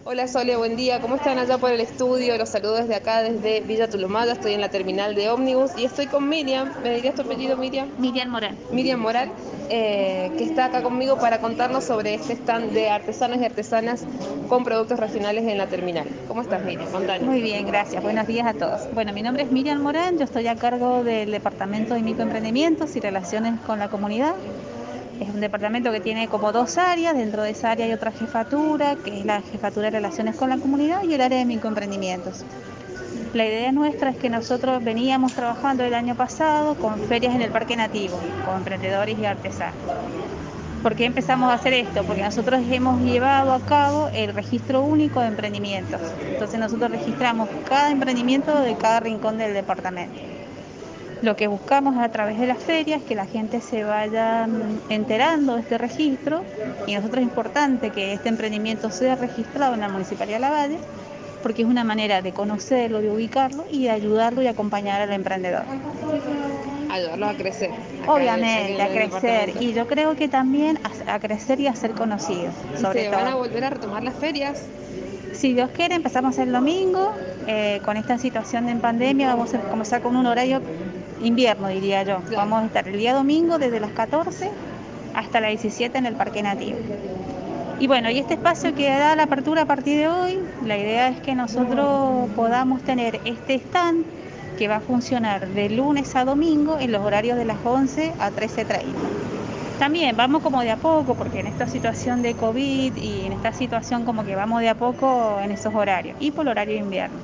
Hola Sole, buen día. ¿Cómo están allá por el estudio? Los saludo desde acá, desde Villa Tulumaya. Estoy en la terminal de ómnibus y estoy con Miriam. ¿Me dirías tu apellido, Miriam? Miriam Morán. Miriam Moral, que está acá conmigo para contarnos sobre este stand de artesanos y artesanas con productos regionales en la terminal. ¿Cómo estás, Miriam? Contanos. Muy bien, gracias. Buenos días a todos. Bueno, mi nombre es Miriam Morán, yo estoy a cargo del Departamento de Microemprendimientos y Relaciones con la Comunidad. Es un departamento que tiene como dos áreas, dentro de esa área hay otra jefatura, que es la jefatura de Relaciones con la Comunidad y el área de microemprendimientos. La idea nuestra es que nosotros veníamos trabajando el año pasado con ferias en el Parque Nativo, con emprendedores y artesanos. ¿Por qué empezamos a hacer esto? Porque nosotros hemos llevado a cabo el registro único de emprendimientos. Entonces nosotros registramos cada emprendimiento de cada rincón del departamento. Lo que buscamos a través de las ferias es que la gente se vaya enterando de este registro, y nosotros es importante que este emprendimiento sea registrado en la Municipalidad de Lavalle, porque es una manera de conocerlo, de ubicarlo y de ayudarlo y acompañar al emprendedor. Ayudarlos a crecer acá en Obviamente, a el crecer, departamento. y yo creo que también a crecer y a ser conocido, ¿Y sobre se van a todo. volver a retomar las ferias? Si Dios quiere, empezamos el domingo. Con esta situación de pandemia vamos a comenzar con un horario invierno, diría yo. Claro. Vamos a estar el día domingo desde las 14 hasta las 17 en el Parque Nativo. Y bueno, y este espacio que da la apertura a partir de hoy, la idea es que nosotros podamos tener este stand que va a funcionar de lunes a domingo en los horarios de las 11 a 13:30. También vamos como de a poco, porque en esta situación de COVID y en esta situación como que vamos de a poco en esos horarios y por el horario de invierno.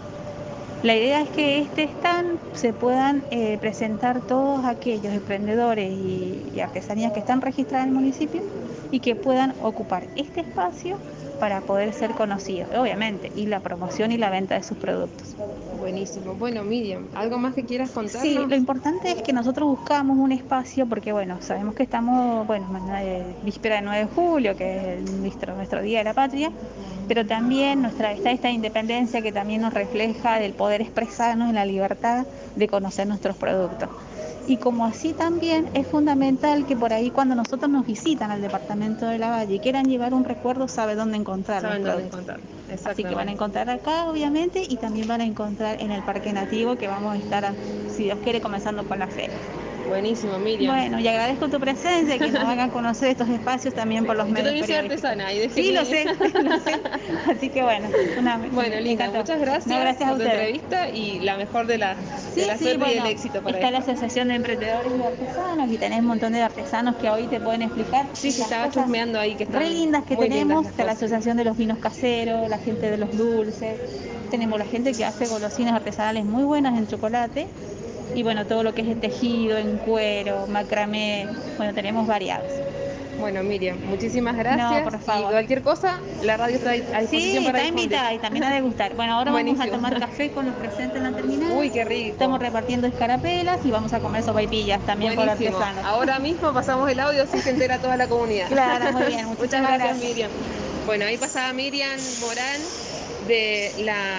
La idea es que este stand se puedan presentar todos aquellos emprendedores y artesanías que están registradas en el municipio y que puedan ocupar este espacio para poder ser conocidos, obviamente, y la promoción y la venta de sus productos. Buenísimo. Bueno, Miriam, ¿algo más que quieras Sí, lo contarnos? importante es que nosotros buscamos un espacio porque, bueno, sabemos que estamos, bueno, mañana es víspera de 9 de julio, que es nuestro Día de la Patria, pero también está esta independencia que también nos refleja del poder expresarnos en la libertad de conocer nuestros productos. Y como así también es fundamental que por ahí cuando nosotros nos visitan al departamento de Lavalle y quieran llevar un recuerdo, sabe dónde encontrar los Saben dónde productos. encontrarlo. Así que van a Exactamente. encontrar acá, obviamente, y también van a encontrar en el Parque Nativo, que vamos a estar, si Dios quiere, comenzando con la feria. Buenísimo, Miriam. Bueno, y agradezco tu presencia y que nos hagan conocer estos espacios también por los Yo medios también soy periodísticos. artesana y de Sí, lo Gemini. sé, lo sé. Así que bueno, Bueno, me linda, encantó. muchas No, gracias gracias a por tu ustedes. entrevista y la mejor de Sí, la sí, suerte y del bueno, éxito para está la esto. Asociación de Emprendedores y Artesanos y tenés un montón de artesanos que hoy te pueden explicar Sí, sí, las estaba cosas chusmeando ahí que re están lindas que muy lindas tenemos. las Está la cosas. Asociación de los Vinos Caseros, la gente de los dulces, tenemos la gente que hace golosinas artesanales muy buenas en chocolate, y bueno, todo lo que es el tejido en cuero, macramé, bueno, tenemos variados. Bueno, Miriam, muchísimas No, gracias por y favor. cualquier cosa, la radio está a disposición Sí, para está difundir. invitada y también a degustar. Bueno, ahora vamos a Buenísimo. tomar café con los presentes en la terminal. Uy, qué rico. Estamos repartiendo escarapelas y vamos a comer sopaipillas también por Buenísimo. artesanos. Ahora mismo pasamos el audio, así se entera toda la comunidad. Claro, muy bien, Muchas muchísimas gracias, gracias. Miriam. Bueno, ahí pasaba Miriam Morán de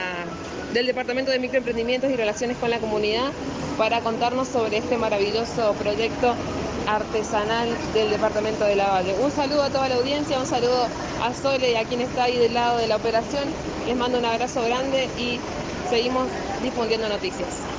del Departamento de Microemprendimientos y Relaciones con la Comunidad para contarnos sobre este maravilloso proyecto artesanal del Departamento de Lavalle. Un saludo a toda la audiencia, un saludo a Sole y a quien está ahí del lado de la operación. Les mando un abrazo grande y seguimos difundiendo noticias.